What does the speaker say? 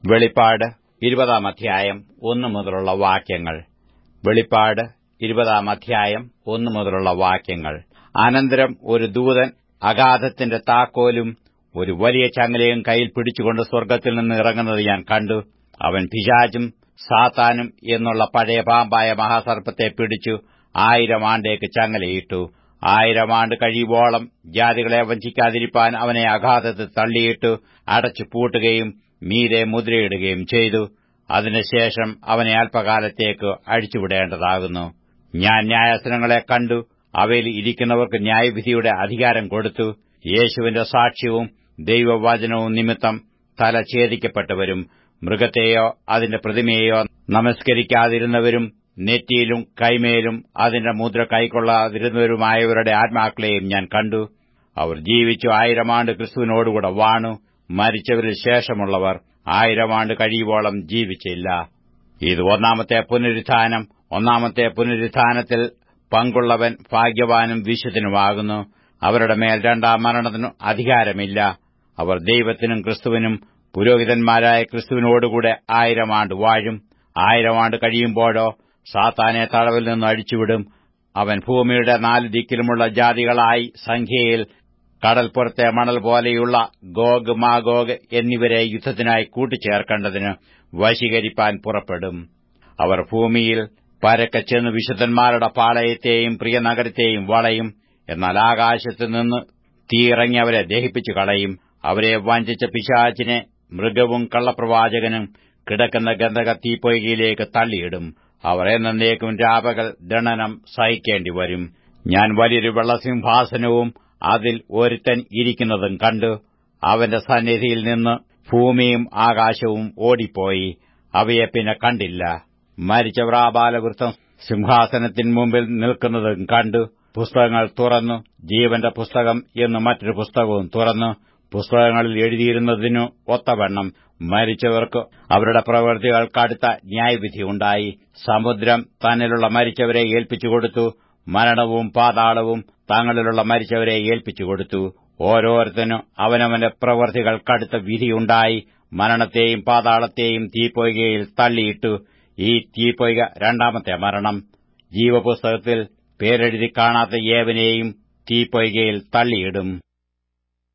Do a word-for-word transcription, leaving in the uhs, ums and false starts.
വെളിപ്പാട് ഇരുപതാം അധ്യായം ഒന്നു മുതലുള്ള വാക്യങ്ങൾ. വെളിപ്പാട് ഇരുപതാം അധ്യായം ഒന്നു മുതലുള്ള വാക്യങ്ങൾ. അനന്തരം ഒരു ദൂതൻ അഗാധത്തിന്റെ താക്കോലും ഒരു വലിയ ചങ്ങലയും കയ്യിൽ പിടിച്ചുകൊണ്ട് സ്വർഗ്ഗത്തിൽ നിന്ന് ഇറങ്ങുന്നത് ഞാൻ കണ്ടു. അവൻ പിശാചും സാത്താനും എന്നുള്ള പഴയ പാമ്പായ മഹാസർപ്പത്തെ പിടിച്ചു ആയിരം ആണ്ടേക്ക് ചങ്ങലയിട്ടു. ആയിരം ആണ്ട് കഴിയുവോളം ജാതികളെ വഞ്ചിക്കാതിരിപ്പാൻ അവനെ അഗാധത്തിൽ തള്ളിയിട്ടു അടച്ചു പൂട്ടുകയും മീതെ മുദ്രയിടുകയും ചെയ്തു. അതിനുശേഷം അവനെ അല്പകാലത്തേക്ക് അഴിച്ചുവിടേണ്ടതാകുന്നു. ഞാൻ ന്യായാസനങ്ങളെ കണ്ടു. അവയിൽ ഇരിക്കുന്നവർക്ക് ന്യായവിധിയുടെ അധികാരം കൊടുത്തു. യേശുവിന്റെ സാക്ഷ്യവും ദൈവവചനവും നിമിത്തം തല ഛേദിക്കപ്പെട്ടവരും മൃഗത്തെയോ അതിന്റെ പ്രതിമയെയോ നമസ്കരിക്കാതിരുന്നവരും നെറ്റിയിലും കൈമേലും അതിന്റെ മുദ്ര കൈക്കൊള്ളാതിരുന്നവരുമായവരുടെ ആത്മാക്കളെയും ഞാൻ കണ്ടു. അവർ ജീവിച്ചു ആയിരം ആണ്ട് ക്രിസ്തുവിനോടുകൂടെ വാണു. മരിച്ചവരിൽ ശേഷമുള്ളവർ ആയിരം ആണ്ട് കഴിയുവോളം ജീവിച്ചില്ല. ഇത് ഒന്നാമത്തെ പുനരുത്ഥാനം. ഒന്നാമത്തെ പുനരുത്ഥാനത്തിൽ പങ്കുള്ളവൻ ഭാഗ്യവാനും വിശുദ്ധനുമാകുന്നു. അവരുടെ മേൽ രണ്ടാം മരണത്തിനു അധികാരമില്ല. അവർ ദൈവത്തിനും ക്രിസ്തുവിനും പുരോഹിതന്മാരായ ക്രിസ്തുവിനോടുകൂടെ ആയിരം ആണ്ട് വാഴും. ആയിരം ആണ്ട് കഴിയുമ്പോഴോ സാത്താനെ തടവിൽ നിന്ന് അഴിച്ചുവിടും. അവൻ ഭൂമിയുടെ നാല് ദിക്കിലുമുള്ള ജാതികളായി സംഖ്യയിൽ കടൽപ്പുറത്തെ മണൽ പോലെയുള്ള ഗോഗ് മാഗോഗ് എന്നിവരെ യുദ്ധത്തിനായി കൂട്ടിച്ചേർക്കേണ്ടതിന് വശീകരിപ്പാൻ പുറപ്പെടും. അവർ ഭൂമിയിൽ പരക്കെ ചെന്ന് വിശുദ്ധന്മാരുടെ പാളയത്തെയും പ്രിയ നഗരത്തെയും വളയും. എന്നാൽ ആകാശത്തുനിന്ന് തീ ഇറങ്ങി അവരെ ദഹിപ്പിച്ചു കളയും. അവരെ വഞ്ചിച്ച പിശാചിനെ മൃഗവും കള്ളപ്രവാചകനും കിടക്കുന്ന ഗന്ധക തീപ്പൊയ്കയിലേക്ക് തള്ളിയിടും. അവർ എന്നേക്കും രാപകൽ ദണ്ഡനം സഹിക്കേണ്ടി വരും. ഞാൻ വലിയൊരു വെള്ളസിംഹാസനവും അതിൽ ഒരുത്തൻ ഇരിക്കുന്നതും കണ്ടു. അവന്റെ സന്നിധിയിൽ നിന്ന് ഭൂമിയും ആകാശവും ഓടിപ്പോയി. അവയെ പിന്നെ കണ്ടില്ല. മരിച്ചവർ ആബാലവൃത്തം സിംഹാസനത്തിൻ മുമ്പിൽ നിൽക്കുന്നതും കണ്ടു. പുസ്തകങ്ങൾ തുറന്നു. ജീവന്റെ പുസ്തകം എന്ന് മറ്റൊരു പുസ്തകവും തുറന്നു. പുസ്തകങ്ങളിൽ എഴുതിയിരുന്നതിനു ഒത്തവണ്ണം മരിച്ചവർക്ക് അവരുടെ പ്രവൃത്തികൾക്കടുത്ത ന്യായവിധി ഉണ്ടായി. സമുദ്രം തന്നിലുള്ള മരിച്ചവരെ ഏൽപ്പിച്ചുകൊടുത്തു. മരണവും പാതാളവും തങ്ങളിലുള്ള മരിച്ചവരെ ഏൽപ്പിച്ചുകൊടുത്തു. ഓരോരുത്തനും അവനവന്റെ പ്രവൃത്തികൾക്കടുത്ത വിധിയുണ്ടായി. മരണത്തെയും പാതാളത്തെയും തീപ്പൊയ്കയിൽ തള്ളിയിട്ടു. ഈ തീപ്പൊയ്ക രണ്ടാമത്തെ മരണം. ജീവപുസ്തകത്തിൽ പേരെഴുതി കാണാത്ത ഏവനെയും തീപ്പൊയ്കയിൽ തള്ളിയിടും.